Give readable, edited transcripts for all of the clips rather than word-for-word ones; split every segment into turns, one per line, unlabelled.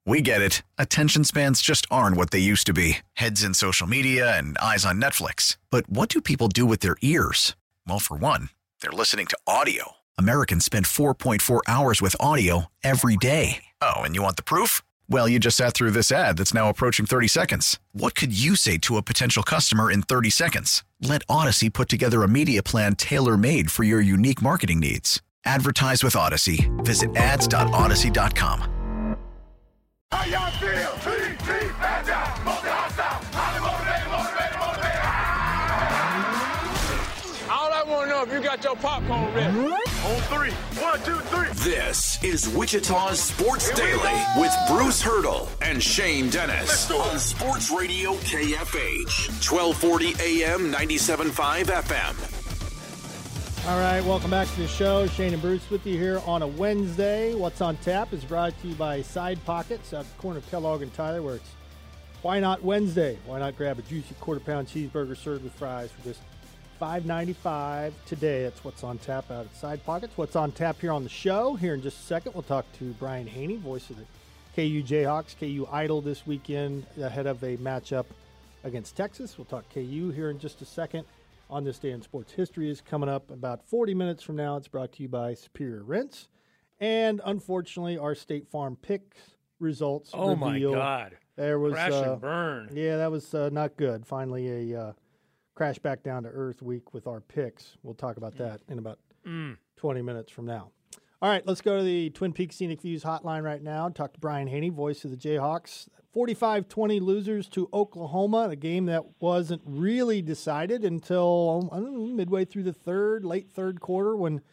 We get it. Attention spans just aren't what they used to be. Heads in social media and eyes on Netflix. But what do people do with their ears? Well, for one, they're listening to audio. Americans spend 4.4 hours with audio every day. Oh, and you want the proof? Well, you just sat through this ad that's now approaching 30 seconds. What could you say to a potential customer in 30 seconds? Let Odyssey put together a media plan tailor-made for your unique marketing needs. Advertise with Odyssey. Visit ads.odyssey.com.
How y'all feel? Bad down, hostile, all I want to know if you got your popcorn ready. On three. 1, 2, 3.
This is Wichita's Sports Daily with Bruce Hurdle and Shane Dennis on Sports Radio KFH, 1240 AM, 97.5 FM.
All right, welcome back to the show. Shane and Bruce with you here on a Wednesday. What's on Tap is brought to you by Side Pockets out the corner of Kellogg and Tyler, where it's Why Not Wednesday? Why not grab a juicy quarter-pound cheeseburger served with fries for just $5.95 today? That's what's on tap out at Side Pockets. What's on tap here on the show? Here in just a second, we'll talk to Brian Haney, voice of the KU Jayhawks. KU idle this weekend ahead of a matchup against Texas. We'll talk KU here in just a second. On This Day in Sports History is coming up about 40 minutes from now. It's brought to you by Superior Rents. And unfortunately, our State Farm picks results
Oh,
reveal.
my God.
There was,
Crash and burn.
Yeah, that was not good. Finally, a crash back down to earth week with our picks. We'll talk about that in about 20 minutes from now. All right, let's go to the Twin Peaks Scenic Views hotline right now. Talk to Brian Haney, voice of the Jayhawks. 45-20 losers to Oklahoma, a game that wasn't really decided until, I don't know, midway through the late third quarter when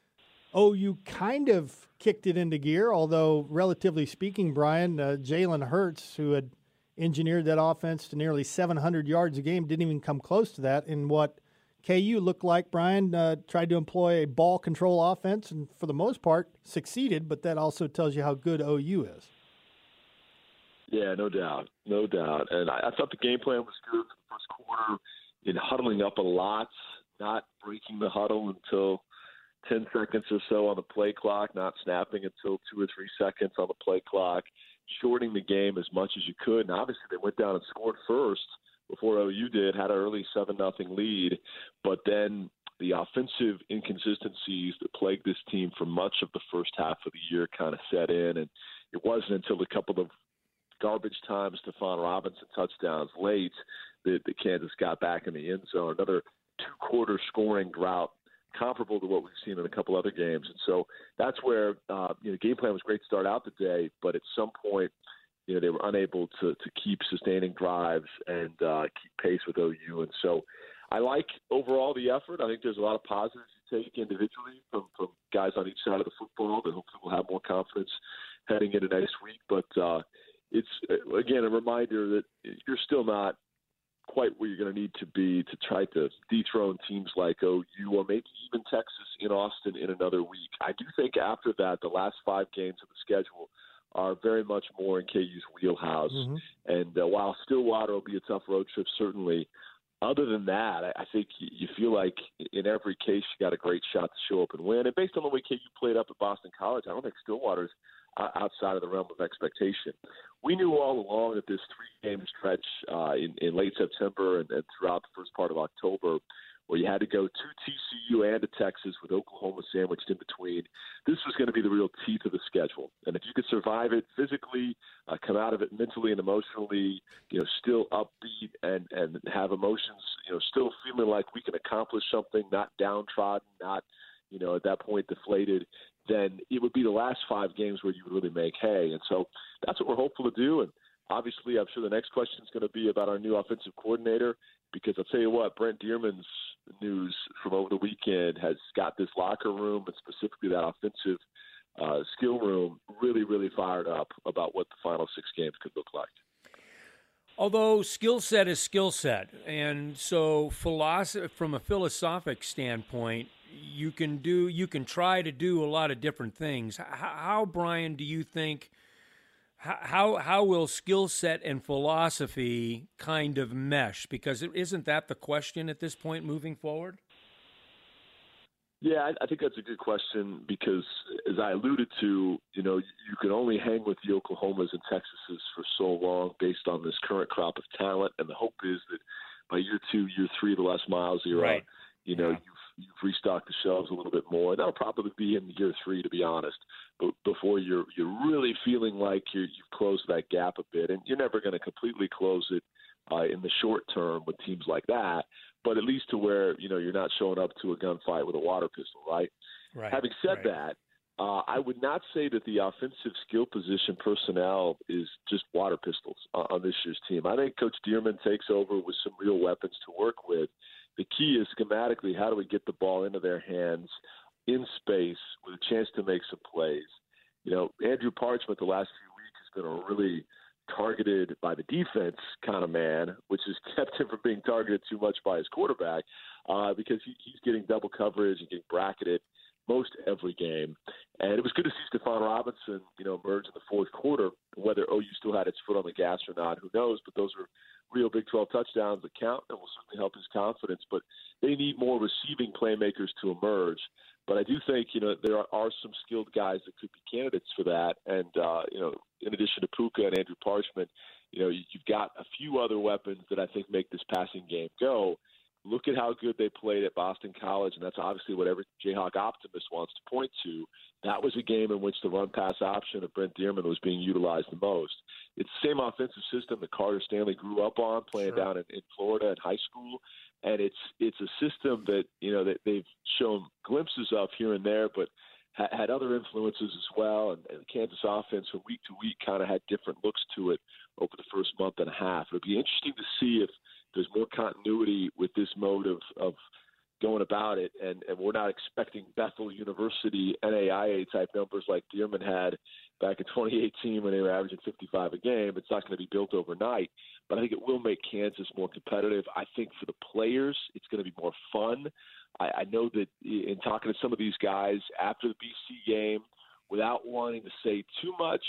OU kind of kicked it into gear, although relatively speaking, Brian, Jalen Hurts, who had engineered that offense to nearly 700 yards a game, didn't even come close to that in what KU looked like. Brian tried to employ a ball control offense and for the most part succeeded, but that also tells you how good OU is.
Yeah, no doubt. And I thought the game plan was good for the first quarter in huddling up a lot, not breaking the huddle until 10 seconds or so on the play clock, not snapping until 2 or 3 seconds on the play clock, shortening the game as much as you could. And obviously they went down and scored first before OU did, had an early 7-0 lead. But then the offensive inconsistencies that plagued this team for much of the first half of the year kind of set in. And it wasn't until a couple of garbage time Stephon Robinson touchdowns late that Kansas got back in the end zone. Another 2-quarter scoring drought comparable to what we've seen in a couple other games. And so that's where the game plan was great to start out the day, but at some point, they were unable to keep sustaining drives and keep pace with OU. And so I like overall the effort. I think there's a lot of positives you take individually from guys on each side of the football that hopefully will have more confidence heading into next week. But it's, again, a reminder that you're still not quite where you're going to need to be to try to dethrone teams like OU or maybe even Texas in Austin in another week. I do think after that, the last 5 games of the schedule are very much more in KU's wheelhouse. Mm-hmm. And while Stillwater will be a tough road trip, certainly, other than that, I think you feel like in every case you got a great shot to show up and win. And based on the way KU played up at Boston College, I don't think Stillwater's outside of the realm of expectation. We knew all along that this 3-game stretch in late September and throughout the first part of October, where you had to go to TCU and to Texas with Oklahoma sandwiched in between, this was going to be the real teeth of the schedule. And if you could survive it physically, come out of it mentally and emotionally, still upbeat and have emotions, still feeling like we can accomplish something, not downtrodden, not, at that point deflated, then it would be the last 5 games where you would really make hay. And so that's what we're hopeful to do. And obviously, I'm sure the next question is going to be about our new offensive coordinator, because I'll tell you what, Brent Dearman's news from over the weekend has got this locker room and specifically that offensive skill room really, really fired up about what the final 6 games could look like.
Although skill set is skill set, and so from a philosophic standpoint, you can try to do a lot of different things. How, Brian, do you think? How will skill set and philosophy kind of mesh? Because isn't that the question at this point moving forward?
Yeah, I think that's a good question because, as I alluded to, you can only hang with the Oklahomas and Texases for so long based on this current crop of talent, and the hope is that by year 2, year 3, the Les Miles era,
Right.
you've restocked the shelves a little bit more. That'll probably be in year 3, to be honest, but before you're really feeling like you've closed that gap a bit, and you're never going to completely close it in the short term with teams like that. But at least to where, you're not showing up to a gunfight with a water pistol, right?
Right.
Having said that, I would not say that the offensive skill position personnel is just water pistols on this year's team. I think Coach Dearman takes over with some real weapons to work with. The key is schematically, how do we get the ball into their hands in space with a chance to make some plays? Andrew Parchment the last few weeks has been a really targeted by the defense kind of man, which has kept him from being targeted too much by his quarterback because he's getting double coverage and getting bracketed most every game. And it was good to see Stephon Robinson, emerge in the fourth quarter. Whether OU still had its foot on the gas or not, who knows? But those are real Big 12 touchdowns that count and will certainly help his confidence. But they need more receiving playmakers to emerge. But I do think, there are some skilled guys that could be candidates for that. And, in addition to Puka and Andrew Parchment, you've got a few other weapons that I think make this passing game go. Look at how good they played at Boston College, and that's obviously what every Jayhawk optimist wants to point to. That was a game in which the run-pass option of Brent Dearman was being utilized the most. It's the same offensive system that Carter Stanley grew up on, playing down in Florida in high school, and it's a system that that they've shown glimpses of here and there, but had other influences as well. And the Kansas offense from week to week kind of had different looks to it over the first month and a half. It'll be interesting to see if there's more continuity with this mode of going about it, and we're not expecting Bethel University NAIA type numbers like Dearman had back in 2018 when they were averaging 55 a game. It's not going to be built overnight, but I think it will make Kansas more competitive. I think for the players, it's going to be more fun. I know that in talking to some of these guys after the BC game, without wanting to say too much,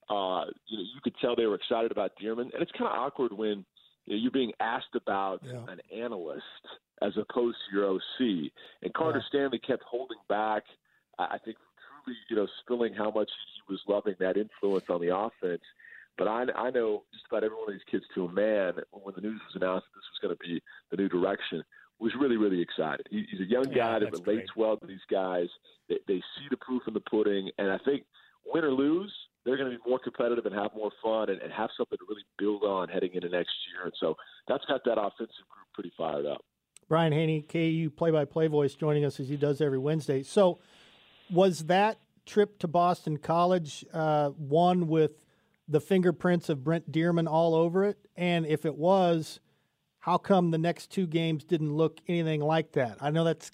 you could tell they were excited about Dearman, and it's kind of awkward when you're being asked about an analyst as opposed to your OC. And Carter Stanley kept holding back, I think, truly, spilling how much he was loving that influence on the offense. But I know just about every one of these kids to a man, when the news was announced that this was going to be the new direction, was really, really excited. He's a young guy that relates well to these guys. They see the proof in the pudding. And I think win or lose, they're going to be more competitive and have more fun and have something to really build on heading into next year. And so that's got that offensive group pretty fired up.
Brian Haney, KU play-by-play voice, joining us as he does every Wednesday. So was that trip to Boston College one with the fingerprints of Brent Dearman all over it? And if it was, how come the next 2 games didn't look anything like that? I know that's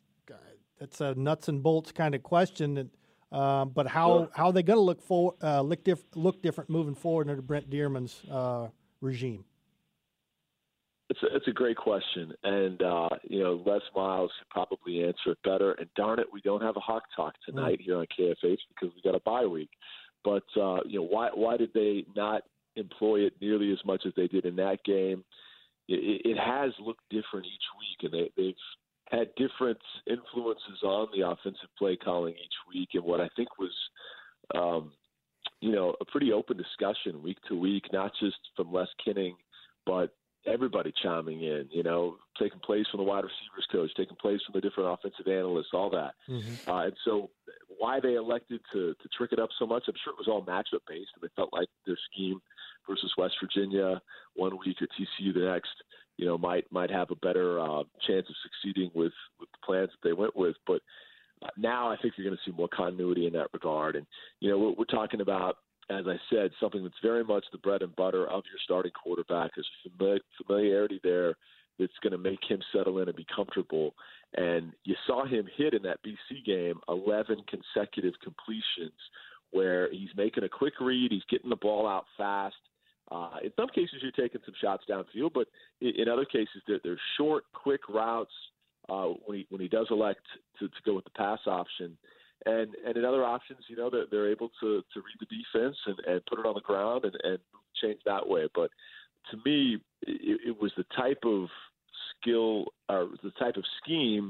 a nuts and bolts kind of question, but how are they going to look different moving forward under Brent Dearman's regime?
It's a great question, and Les Miles should probably answer it better. And darn it, we don't have a Hawk Talk tonight here on KFH because we got a bye week. But why did they not employ it nearly as much as they did in that game? It has looked different each week, and they've had different influences on the offensive play calling each week. And what I think was, a pretty open discussion week to week, not just from Les Kinning, but everybody chiming in, taking place from the wide receivers coach, taking place from the different offensive analysts, all that. Mm-hmm. And so why they elected to trick it up so much, I'm sure it was all matchup based, and they felt like their scheme versus West Virginia one week or TCU the next, might have a better chance of succeeding with the plans that they went with. But now I think you're going to see more continuity in that regard. And, we're talking about, as I said, something that's very much the bread and butter of your starting quarterback. There's familiarity there that's going to make him settle in and be comfortable. And you saw him hit in that BC game 11 consecutive completions where he's making a quick read, he's getting the ball out fast. In some cases, you're taking some shots downfield, but in other cases, they're short, quick routes when he does elect to go with the pass option. And in other options, they're able to read the defense and put it on the ground and change that way. But to me, it was the type of skill or the type of scheme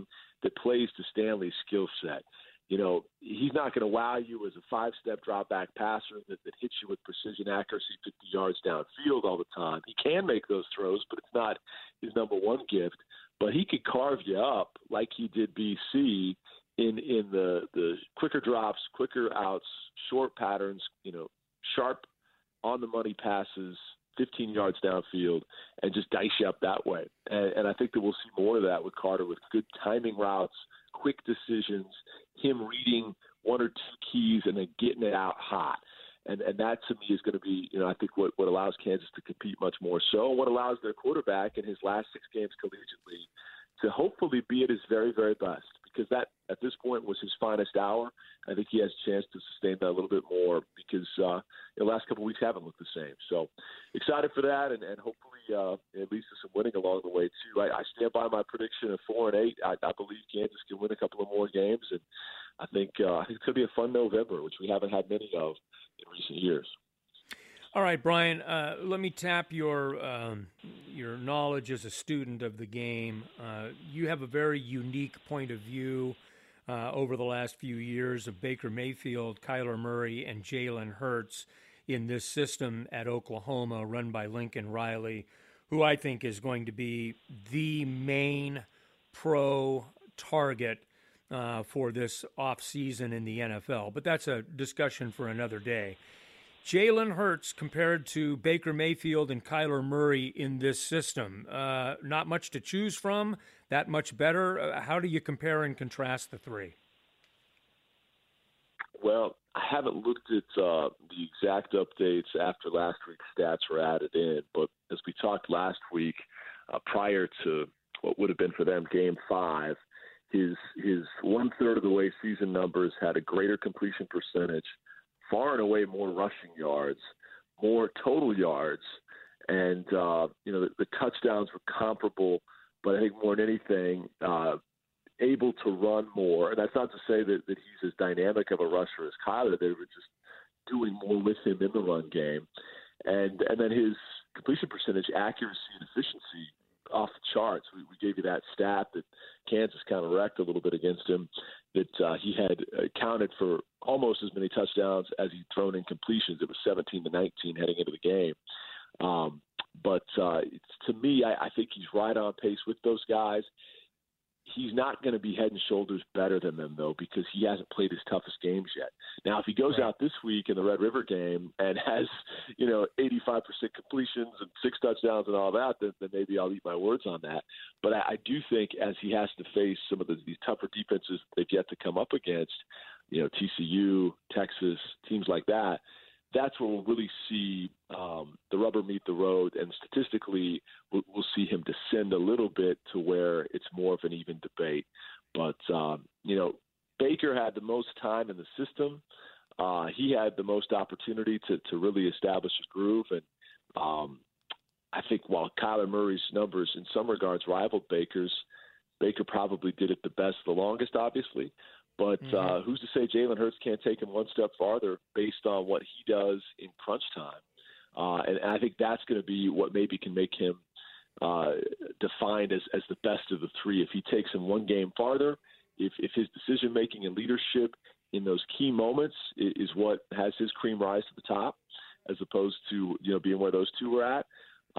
that plays to Stanley's skill set. You know, he's not going to wow you as a 5-step drop back passer that hits you with precision accuracy 50 yards downfield all the time. He can make those throws, but it's not his number one gift. But he could carve you up like he did BC in the quicker drops, quicker outs, short patterns, you know, sharp on the money passes, 15 yards downfield, and just dice you up that way. And I think that we'll see more of that with Carter, with good timing routes, quick decisions, him reading one or two keys and then getting it out hot. And that, to me, is going to be, you know, I think what allows Kansas to compete much more so, and what allows their quarterback in his last 6 games collegiately to hopefully be at his very, very best, because that, at this point, was his finest hour. I think he has a chance to sustain that a little bit more because the last couple of weeks haven't looked the same. So excited for that, and hopefully it leads to some winning along the way, too. I stand by my prediction of 4-8. I believe Kansas can win a couple of more games, and I think it's going to be a fun November, which we haven't had many of in recent years.
All right, Brian, let me tap your knowledge as a student of the game. You have a very unique point of view over the last few years of Baker Mayfield, Kyler Murray, and Jalen Hurts in this system at Oklahoma run by Lincoln Riley, who I think is going to be the main pro target for this offseason in the NFL. But that's a discussion for another day. Jalen Hurts compared to Baker Mayfield and Kyler Murray in this system, not much to choose from, that much better. How do you compare and contrast the three?
Well, I haven't looked at the exact updates after last week's stats were added in, but as we talked last week, prior to what would have been for them Game 5, his 1/3 of the way season numbers had a greater completion percentage, far and away more rushing yards, more total yards, and the touchdowns were comparable. But I think more than anything, able to run more. And that's not to say that he's as dynamic of a rusher as Kyler. They were just doing more with him in the run game, and then his completion percentage, accuracy, and efficiency off the charts. We gave you that stat that Kansas kind of wrecked a little bit against him, that he had accounted for almost as many touchdowns as he'd thrown in completions. It was 17-19 heading into the game. But to me, I think he's right on pace with those guys. He's not going to be head and shoulders better than them, though, because he hasn't played his toughest games yet. Now, if he goes out this week in the Red River game and has, 85% completions and 6 touchdowns and all that, then maybe I'll eat my words on that. But I do think as he has to face some of these tougher defenses they've yet to come up against, TCU, Texas, teams like that, that's where we'll really see the rubber meet the road, and statistically we'll see him descend a little bit to where it's more of an even debate. But, Baker had the most time in the system. He had the most opportunity to really establish his groove. And I think while Kyler Murray's numbers in some regards rivaled Baker's, Baker probably did it the best, the longest, obviously. But who's to say Jalen Hurts can't take him one step farther based on what he does in crunch time? And I think that's going to be what maybe can make him defined as the best of the three. If he takes him one game farther, if his decision-making and leadership in those key moments is what has his cream rise to the top, as opposed to being where those two were at.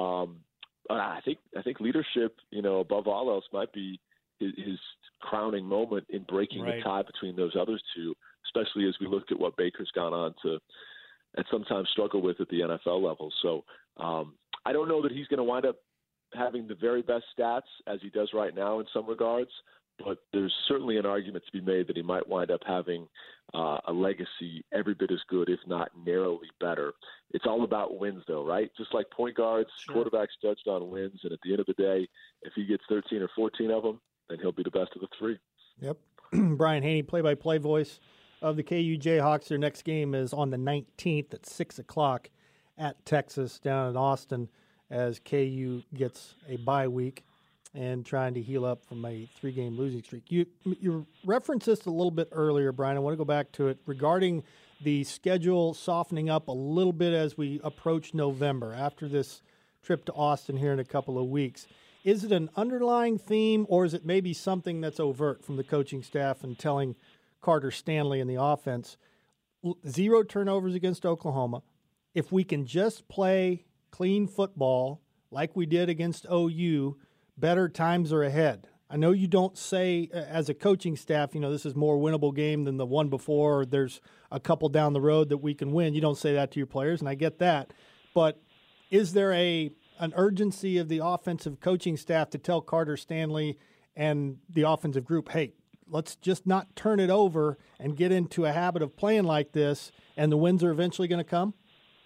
I think leadership, above all else, might be his crowning moment in breaking the tie between those other two, especially as we look at what Baker's gone on to and sometimes struggle with at the NFL level. So I don't know that he's going to wind up having the very best stats as he does right now in some regards, but there's certainly an argument to be made that he might wind up having a legacy every bit as good, if not narrowly better. It's all about wins, though, right? Just like point guards, quarterbacks judged on wins, and at the end of the day, if he gets 13 or 14 of them, then he'll be the best of the three.
Yep. Brian Haney, play-by-play voice of the KU Jayhawks. Their next game is on the 19th at 6 o'clock at Texas down in Austin, as KU gets a bye week and trying to heal up from a 3-game losing streak. You referenced this a little bit earlier, Brian. I want to go back to it regarding the schedule softening up a little bit as we approach November after this trip to Austin here in a couple of weeks. Is it an underlying theme, or is it maybe something that's overt from the coaching staff and telling Carter Stanley and the offense, 0 turnovers against Oklahoma. If we can just play clean football like we did against OU, better times are ahead. I know you don't say as a coaching staff, this is more winnable game than the one before, or there's a couple down the road that we can win. You don't say that to your players, and I get that. But is there an urgency of the offensive coaching staff to tell Carter Stanley and the offensive group, hey, let's just not turn it over and get into a habit of playing like this, and the wins are eventually going to come?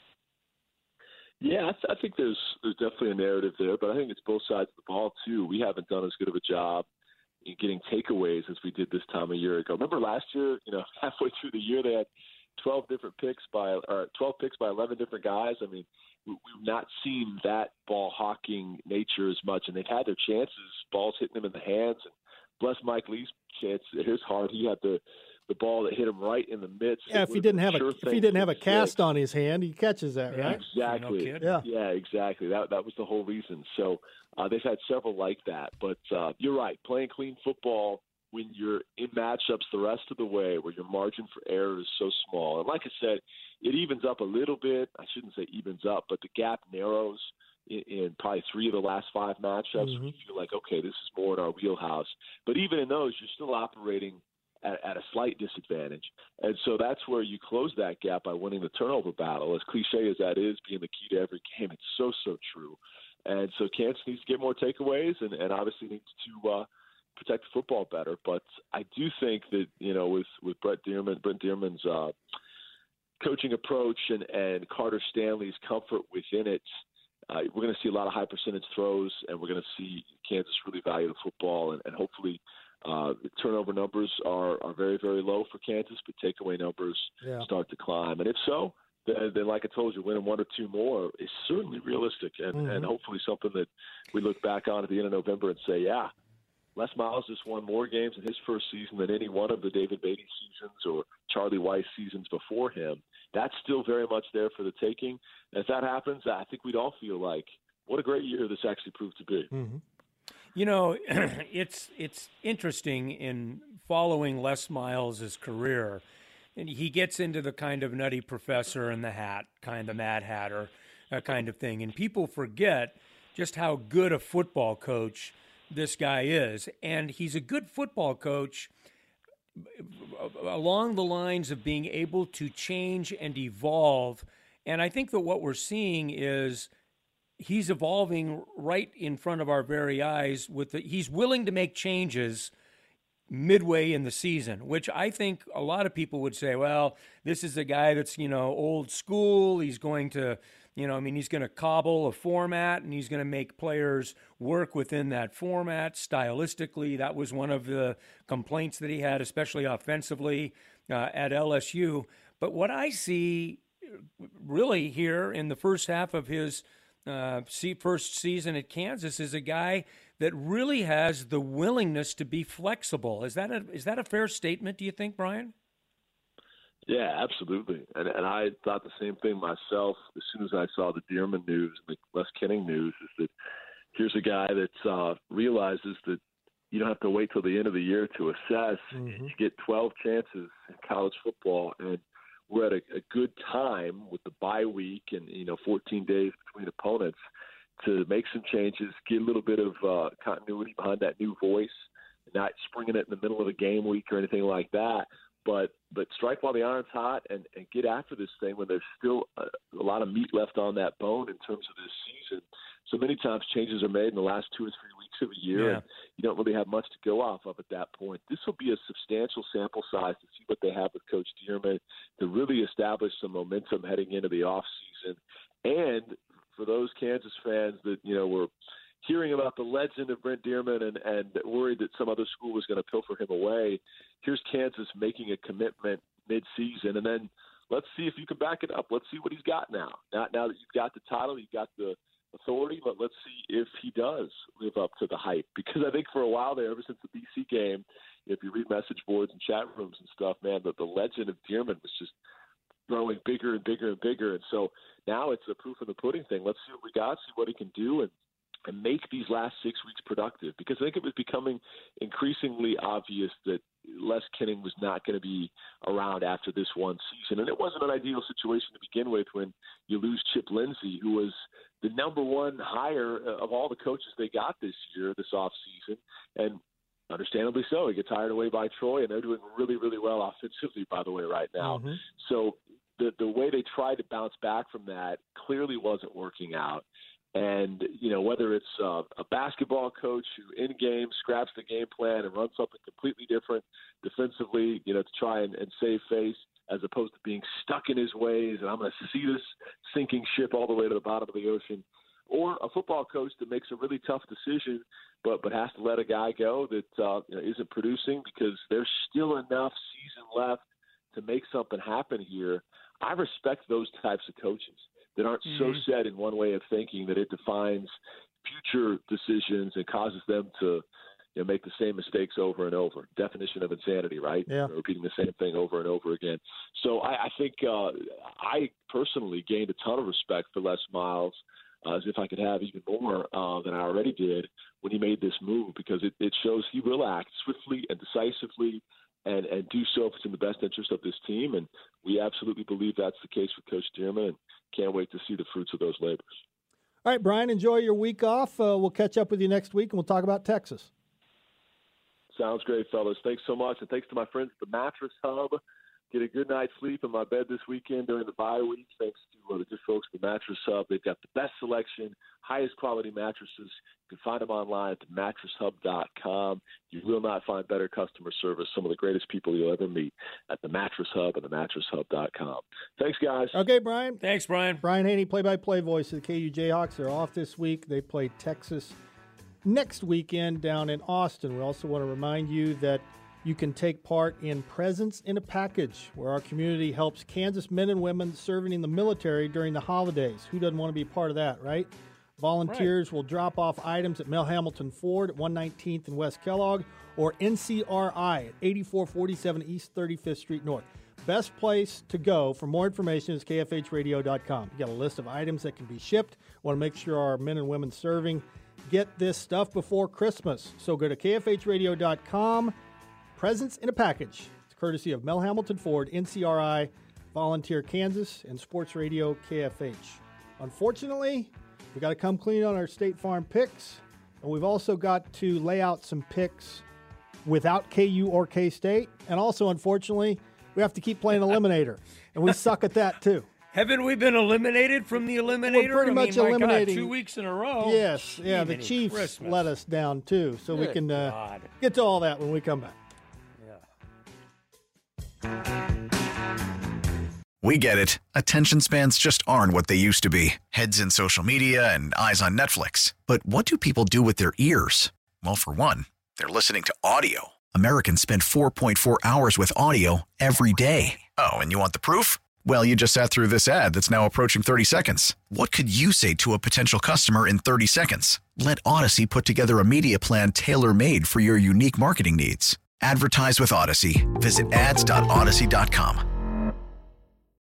Yeah, I think there's definitely a narrative there, but I think it's both sides of the ball, too. We haven't done as good of a job in getting takeaways as we did this time a year ago. Remember last year, halfway through the year, they had 12 picks by 11 different guys. I mean, we've not seen that ball hawking nature as much, and they've had their chances, balls hitting them in the hands. And bless Mike Lee's chance, his heart, he had the ball that hit him right in the midst.
Yeah, if he didn't have a cast on his hand, he catches that, right?
Exactly.
No
yeah, exactly. That was the whole reason. So they've had several like that. But you're right, playing clean football when you're in matchups the rest of the way, where your margin for error is so small. And like I said, it evens up a little bit. I shouldn't say evens up, but the gap narrows in probably 3 of the last 5 matchups.
Mm-hmm.
We feel like, okay, this is more in our wheelhouse. But even in those, you're still operating at a slight disadvantage. And so that's where you close that gap by winning the turnover battle. As cliche as that is, being the key to every game, it's so true. And so Kansas needs to get more takeaways and obviously needs to protect the football better. But I do think that, with Brent Dearmon's coaching approach and Carter Stanley's comfort within it, we're going to see a lot of high percentage throws, and we're going to see Kansas really value the football, and hopefully the turnover numbers are very, very low for Kansas, but takeaway numbers start to climb. And if so, then like I told you, winning 1 or 2 more is certainly realistic, and hopefully something that we look back on at the end of November and say, yeah, Les Miles just won more games in his first season than any one of the David Beatty seasons or Charlie Weiss seasons before him. That's still very much there for the taking. And if that happens, I think we'd all feel like, what a great year this actually proved to be.
Mm-hmm.
It's interesting in following Les Miles' career. And he gets into the kind of nutty professor in the hat, kind of Mad Hatter kind of thing. And people forget just how good a football coach this guy is. And he's a good football coach along the lines of being able to change and evolve. And I think that what we're seeing is he's evolving right in front of our very eyes. He's willing to make changes midway in the season, which I think a lot of people would say, well, this is a guy that's, old school. He's going to, he's going to cobble a format and he's going to make players work within that format stylistically. That was one of the complaints that he had, especially offensively at LSU. But what I see really here in the first half of his first season at Kansas is a guy that really has the willingness to be flexible. Is that a fair statement, do you think, Brian?
Yeah, absolutely. And I thought the same thing myself as soon as I saw the Dearmon news and the Les Kenning news, is that here's a guy that realizes that you don't have to wait till the end of the year to assess.
Mm-hmm.
You get 12 chances in college football, and we're at a good time with the bye week and 14 days between opponents to make some changes, get a little bit of continuity behind that new voice, not springing it in the middle of a game week or anything like that, but strike while the iron's hot and get after this thing when there's still a lot of meat left on that bone in terms of this season. So many times changes are made in the last 2 or 3 weeks of a year, and you don't really have much to go off of at that point. This will be a substantial sample size to see what they have with Coach Dearmon to really establish some momentum heading into the offseason. And for those Kansas fans that, were hearing about the legend of Brent Dearmon and worried that some other school was going to pilfer him away, here's Kansas making a commitment mid-season, and then let's see if you can back it up. Let's see what he's got now. Now that you've got the title, you've got the authority, but let's see if he does live up to the hype. Because I think for a while there, ever since the BC game, if you read message boards and chat rooms and stuff, man, the legend of Dearmon was just growing bigger and bigger and bigger. And so now it's a proof of the pudding thing. Let's see what we got, see what he can do. And and make these last 6 weeks productive, because I think it was becoming increasingly obvious that Les Kinning was not going to be around after this one season. And it wasn't an ideal situation to begin with when you lose Chip Lindsey, who was the number one hire of all the coaches they got this year, this offseason. And understandably so. He gets hired away by Troy, and they're doing really, really well offensively, by the way, right now. Mm-hmm. So the way they tried to bounce back from that clearly wasn't working out. And, you know, whether it's a basketball coach who in-game scraps the game plan and runs something completely different defensively, you know, to try and save face, as opposed to being stuck in his ways, and I'm going to see this sinking ship all the way to the bottom of the ocean, or a football coach that makes a really tough decision but has to let a guy go that you know, isn't producing, because there's still enough season left to make something happen here. I respect those types of coaches that aren't so set in one way of thinking that it defines future decisions and causes them to, you know, make the same mistakes over and over. Definition of insanity, right?
Yeah.
Repeating the same thing over and over again. So I think I personally gained a ton of respect for Les Miles, as if I could have even more than I already did when he made this move, because it shows he will act swiftly and decisively and do so if it's in the best interest of this team. And we absolutely believe that's the case with Coach Dearman, and can't wait to see the fruits of those labors.
All right, Brian, enjoy your week off. We'll catch up with you next week, and we'll talk about Texas.
Sounds great, fellas. Thanks so much, and thanks to my friends at the Mattress Hub. Get a good night's sleep in my bed this weekend during the bye week, thanks to the good folks at the Mattress Hub. They've got the best selection, highest quality mattresses. You can find them online at thematresshub.com. You will not find better customer service. Some of the greatest people you'll ever meet at the Mattress Hub and thematresshub.com. Thanks, guys.
Okay, Brian.
Thanks, Brian.
Brian Haney, play-by-play voice of the KU Jayhawks. They're off this week. They play Texas next weekend down in Austin. We also want to remind you that you can take part in Presents in a Package, where our community helps Kansas men and women serving in the military during the holidays. Who doesn't want to be part of that, right? Volunteers will drop off items at Mel Hamilton Ford at 119th and West Kellogg, or NCRI at 8447 East 35th Street North. Best place to go for more information is KFHradio.com. You got a list of items that can be shipped. Want to make sure our men and women serving get this stuff before Christmas. So go to KFHradio.com. Presents in a Package. It's courtesy of Mel Hamilton Ford, NCRI, Volunteer Kansas, and Sports Radio KFH. Unfortunately, we got to come clean on our State Farm picks, and we've also got to lay out some picks without KU or K-State. And also, unfortunately, we have to keep playing Eliminator, and we suck at that too.
Haven't we been eliminated from the Eliminator?
We're pretty much eliminating.
God, 2 weeks in a row.
Yes, yeah, the Chiefs
Christmas.
let us down too, so
Good
we can
God.
get to all that when we come back.
We get it. Attention spans just aren't what they used to be. Heads in social media and eyes on Netflix. But what do people do with their ears? Well, for one, they're listening to audio. Americans spend 4.4 hours with audio every day. Oh, and you want the proof? Well, you just sat through this ad that's now approaching 30 seconds. What could you say to a potential customer in 30 seconds? Let Odyssey put together a media plan tailor-made for your unique marketing needs. Advertise with Odyssey. Visit ads.odyssey.com.